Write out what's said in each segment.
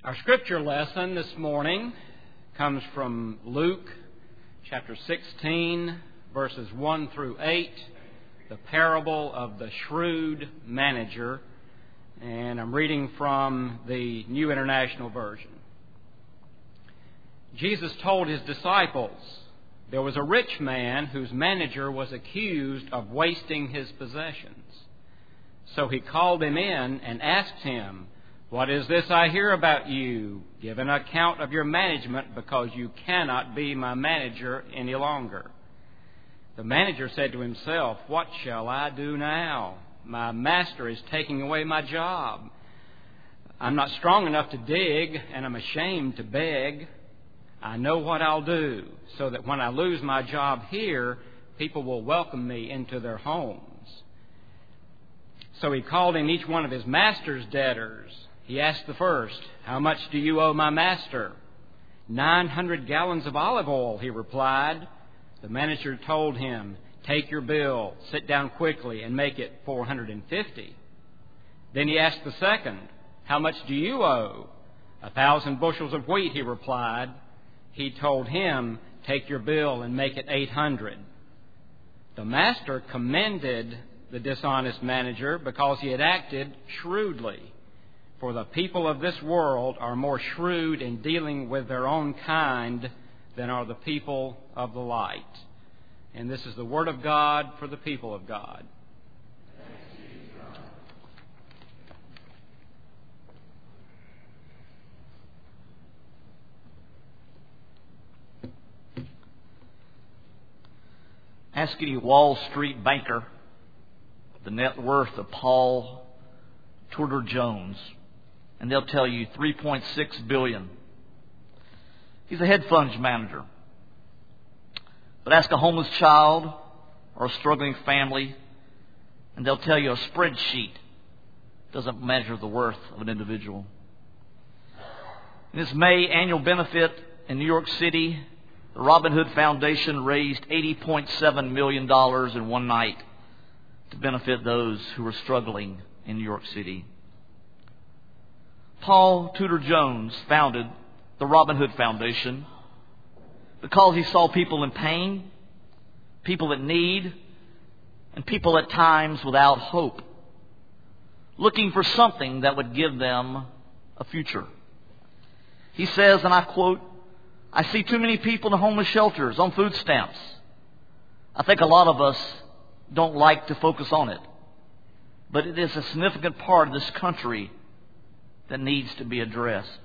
Our scripture lesson this morning comes from Luke chapter 16, verses 1 through 8, the parable of the shrewd manager, and I'm reading from the New International Version. Jesus told his disciples, "There was a rich man whose manager was accused of wasting his possessions. So he called him in and asked him, 'What is this I hear about you? Give an account of your management, because you cannot be my manager any longer.' The manager said to himself, 'What shall I do now? My master is taking away my job. I'm not strong enough to dig, and I'm ashamed to beg. I know what I'll do, so that when I lose my job here, people will welcome me into their homes.' So he called in each one of his master's debtors. He asked the first, 'How much do you owe my master?' 900 gallons of olive oil,' he replied. The manager told him, 'Take your bill, sit down quickly, and make it 450. Then he asked the second, 'How much do you owe?' 1,000 bushels of wheat,' he replied. He told him, 'Take your bill and make it 800. The master commended the dishonest manager because he had acted shrewdly. For the people of this world are more shrewd in dealing with their own kind than are the people of the light.'" And this is the word of God for the people of God. Ask any Wall Street banker the net worth of Paul Tudor Jones, and they'll tell you $3.6 billion. He's a hedge fund manager. But ask a homeless child or a struggling family, and they'll tell you a spreadsheet doesn't measure the worth of an individual. In this May annual benefit in New York City, the Robin Hood Foundation raised $80.7 million in one night to benefit those who were struggling in New York City. Paul Tudor Jones founded the Robin Hood Foundation because he saw people in pain, people in need, and people at times without hope, looking for something that would give them a future. He says, and I quote, "I see too many people in homeless shelters on food stamps. I think a lot of us don't like to focus on it, but it is a significant part of this country that needs to be addressed."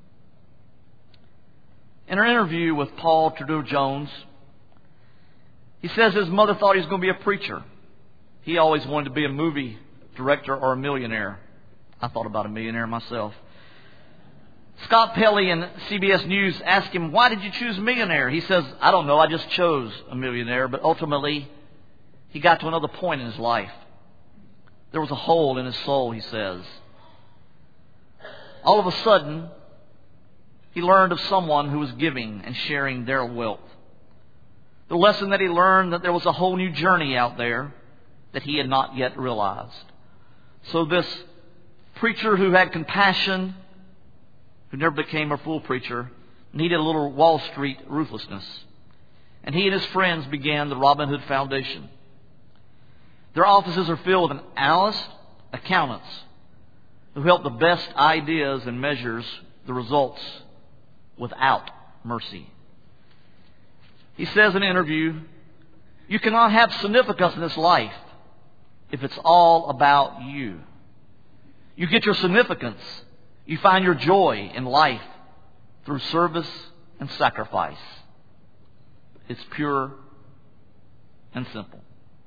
In an interview with Paul Tudor Jones, he says his mother thought he was going to be a preacher. He always wanted to be a movie director or a millionaire. I thought about a millionaire myself. Scott Pelley in CBS News asked him, "Why did you choose millionaire?" He says, "I don't know, I just chose a millionaire." But ultimately, he got to another point in his life. There was a hole in his soul, he says. All of a sudden, he learned of someone who was giving and sharing their wealth. The lesson that he learned, that there was a whole new journey out there that he had not yet realized. So this preacher who had compassion, who never became a full preacher, needed a little Wall Street ruthlessness. And he and his friends began the Robin Hood Foundation. Their offices are filled with analysts, accountants, who help the best ideas and measures the results without mercy. He says in an interview, "You cannot have significance in this life if it's all about you. You get your significance, you find your joy in life through service and sacrifice. It's pure and simple."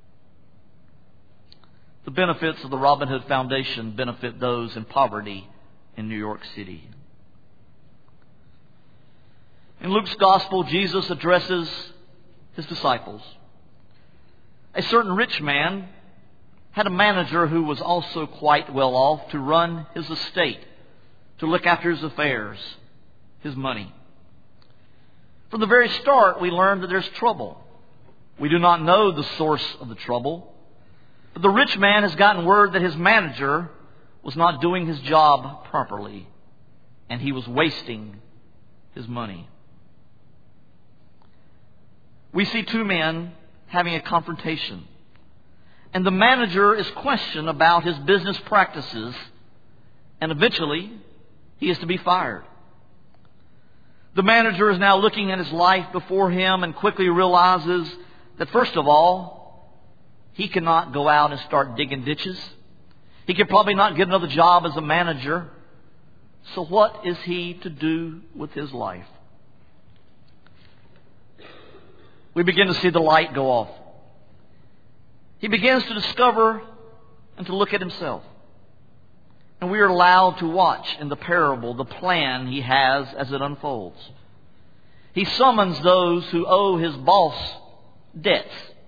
The benefits of the Robin Hood Foundation benefit those in poverty in New York City. In Luke's Gospel, Jesus addresses his disciples. A certain rich man had a manager who was also quite well off to run his estate, to look after his affairs, his money. From the very start, we learn that there's trouble. We do not know the source of the trouble. But the rich man has gotten word that his manager was not doing his job properly. and he was wasting his money. We see two men having a confrontation, and the manager is questioned about his business practices, and eventually he is to be fired. The manager is now looking at his life before him and quickly realizes that, first of all, he cannot go out and start digging ditches. He could probably not get another job as a manager. So what is he to do with his life? We begin to see the light go off. He begins to discover and to look at himself. And we are allowed to watch in the parable the plan he has as it unfolds. He summons those who owe his boss debts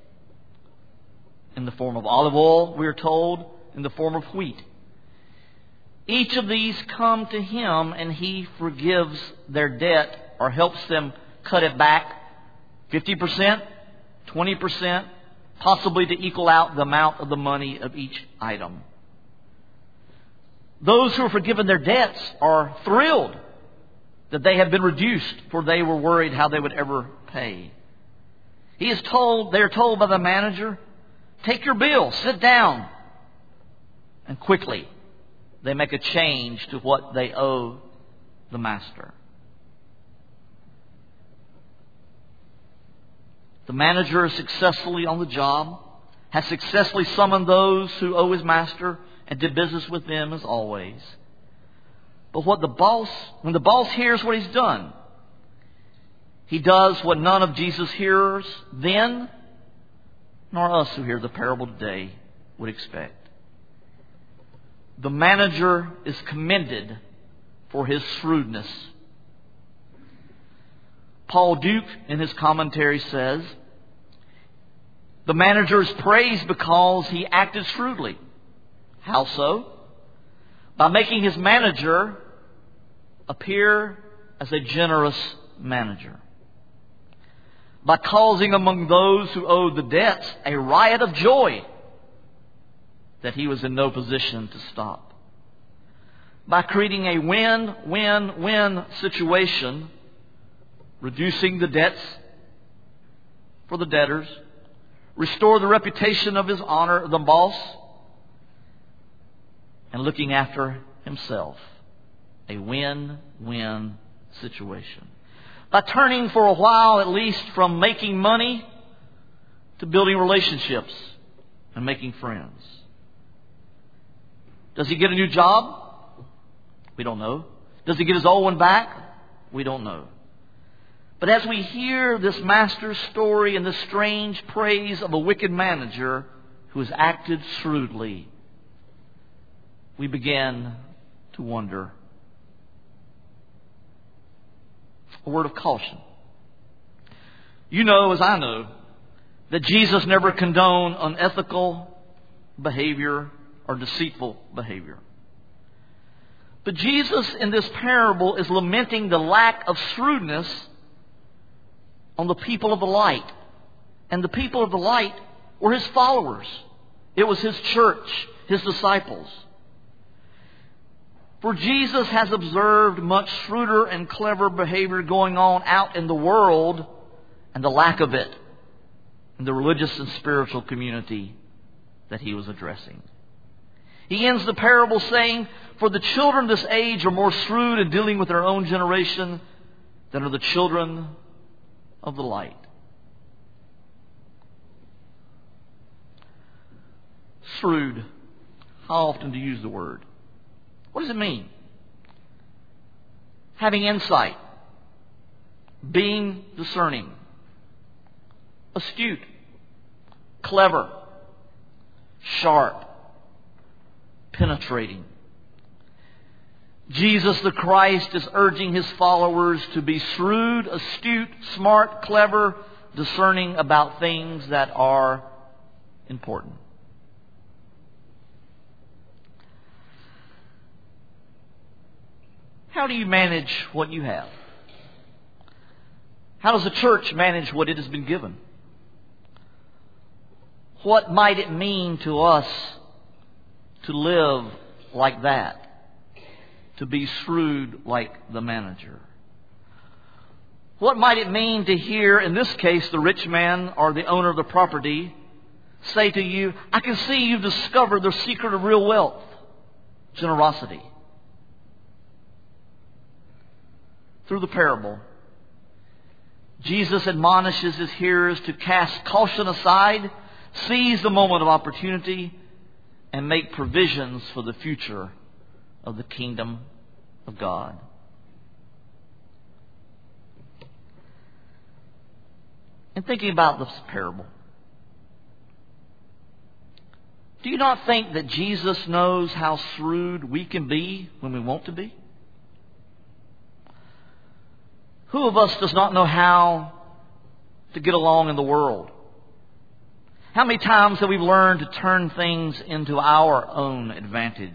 in the form of olive oil, we are told, in the form of wheat. Each of these come to him and he forgives their debt or helps them cut it back 50%, 20%, possibly to equal out the amount of the money of each item. Those who are forgiven their debts are thrilled that they have been reduced, for they were worried how they would ever pay. They are told by the manager, take your bill, sit down. And quickly they make a change to what they owe the master. The manager is successfully on the job, has successfully summoned those who owe his master, and did business with them as always. But when the boss hears what he's done, he does what none of Jesus' hearers then, nor us who hear the parable today, would expect. The manager is commended for his shrewdness. Paul Duke, in his commentary, says, the manager is praised because he acted shrewdly. How so? By making his manager appear as a generous manager. By causing among those who owed the debts a riot of joy that he was in no position to stop. By creating a win-win-win situation, reducing the debts for the debtors, restore the reputation of his honor, the boss, and looking after himself. A win-win situation. By turning for a while at least from making money to building relationships and making friends. Does he get a new job? We don't know. Does he get his old one back? We don't know. But as we hear this master's story and the strange praise of a wicked manager who has acted shrewdly, we begin to wonder. A word of caution. You know, as I know, that Jesus never condoned unethical behavior or deceitful behavior. But Jesus in this parable is lamenting the lack of shrewdness on the people of the light. And the people of the light were his followers. It was his church, his disciples. For Jesus has observed much shrewder and clever behavior going on out in the world and the lack of it in the religious and spiritual community that he was addressing. He ends the parable saying, for the children of this age are more shrewd in dealing with their own generation than are the children of the light. Shrewd. How often do you use the word? What does it mean? Having insight. Being discerning. Astute. Clever. Sharp. Penetrating. Jesus the Christ is urging his followers to be shrewd, astute, smart, clever, discerning about things that are important. How do you manage what you have? How does the church manage what it has been given? What might it mean to us to live like that? to be shrewd like the manager. What might it mean to hear, in this case, the rich man or the owner of the property say to you, I can see you've discovered the secret of real wealth, generosity. Through the parable, Jesus admonishes his hearers to cast caution aside, seize the moment of opportunity, and make provisions for the future of the kingdom of God. In thinking about this parable, do you not think that Jesus knows how shrewd we can be when we want to be? Who of us does not know how to get along in the world? How many times have we learned to turn things into our own advantage?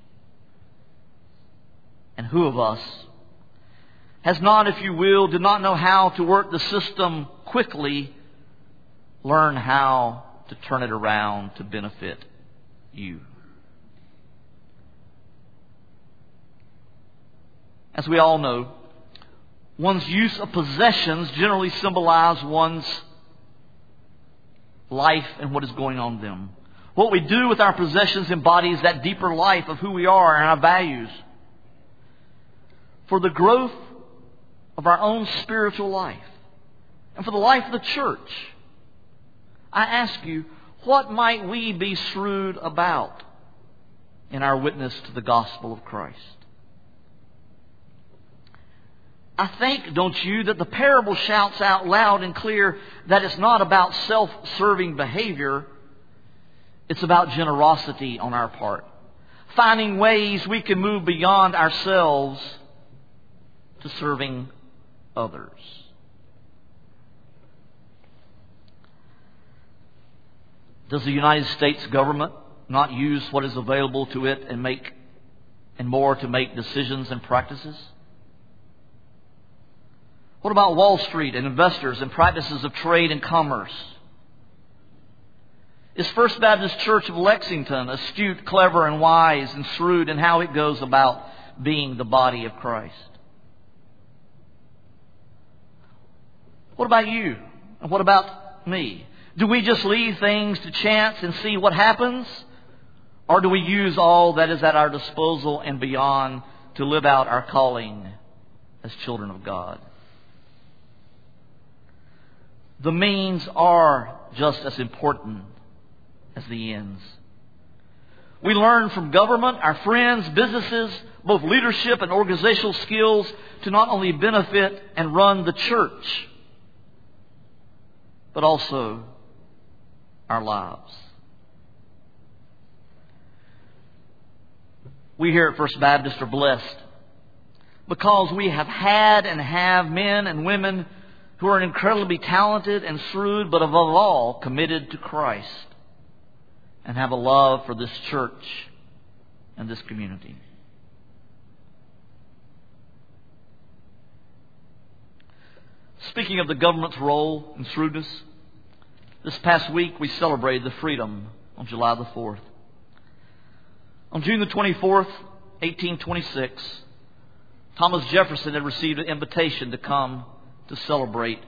And who of us has not, if you will, did not know how to work the system quickly, learn how to turn it around to benefit you? As we all know, one's use of possessions generally symbolize one's life and what is going on in them. What we do with our possessions embodies that deeper life of who we are and our values. For the growth of our own spiritual life and for the life of the church, I ask you, what might we be shrewd about in our witness to the gospel of Christ? I think, don't you, that the parable shouts out loud and clear that it's not about self-serving behavior. It's about generosity on our part. Finding ways we can move beyond ourselves to serving others. Does the United States government not use what is available to it and more to make decisions and practices? What about Wall Street and investors and practices of trade and commerce? Is First Baptist Church of Lexington astute, clever, and wise and shrewd in how it goes about being the body of Christ? What about you? And what about me? Do we just leave things to chance and see what happens? Or do we use all that is at our disposal and beyond to live out our calling as children of God? The means are just as important as the ends. We learn from government, our friends, businesses, both leadership and organizational skills to not only benefit and run the church, but also our lives. We here at First Baptist are blessed because we have had and have men and women who are incredibly talented and shrewd, but above all, committed to Christ and have a love for this church and this community. Speaking of the government's role in shrewdness, this past week we celebrated the freedom on July the 4th. On June the 24th, 1826, Thomas Jefferson had received an invitation to come to celebrate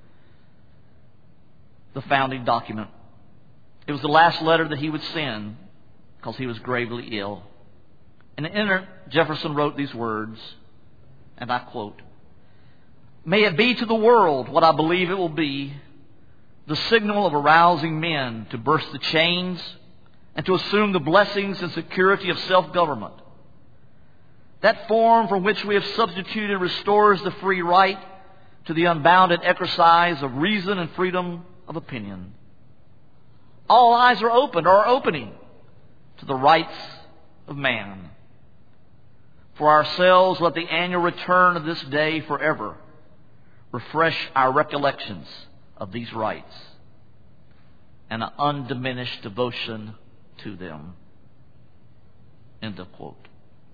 the founding document. It was the last letter that he would send because he was gravely ill. And in it, Jefferson wrote these words, and I quote, "May it be to the world what I believe it will be, the signal of arousing men to burst the chains and to assume the blessings and security of self-government. That form from which we have substituted restores the free right to the unbounded exercise of reason and freedom of opinion. All eyes are opened or are opening to the rights of man. For ourselves, let the annual return of this day forever refresh our recollections of these rights and an undiminished devotion to them." End of quote.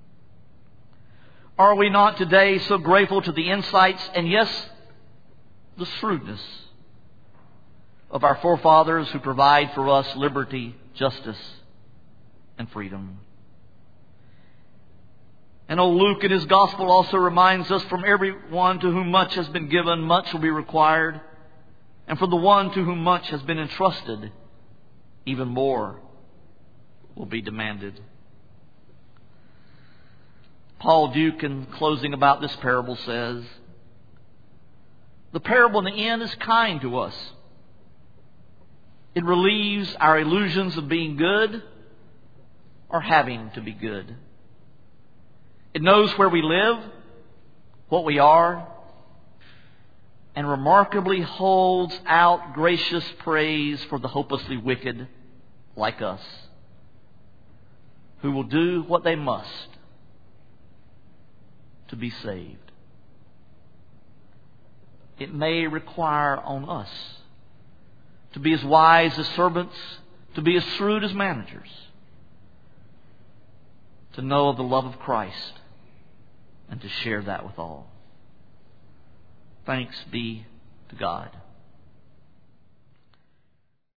Are we not today so grateful to the insights and, yes, the shrewdness of our forefathers who provide for us liberty, justice, and freedom? And old Luke in his Gospel also reminds us, from everyone to whom much has been given, much will be required. And from the one to whom much has been entrusted, even more will be demanded. Paul Duke, in closing about this parable, says, the parable in the end is kind to us. It relieves our illusions of being good or having to be good. It knows where we live, what we are, and remarkably holds out gracious praise for the hopelessly wicked like us, who will do what they must to be saved. It may require on us to be as wise as servants, to be as shrewd as managers, to know of the love of Christ and to share that with all. Thanks be to God.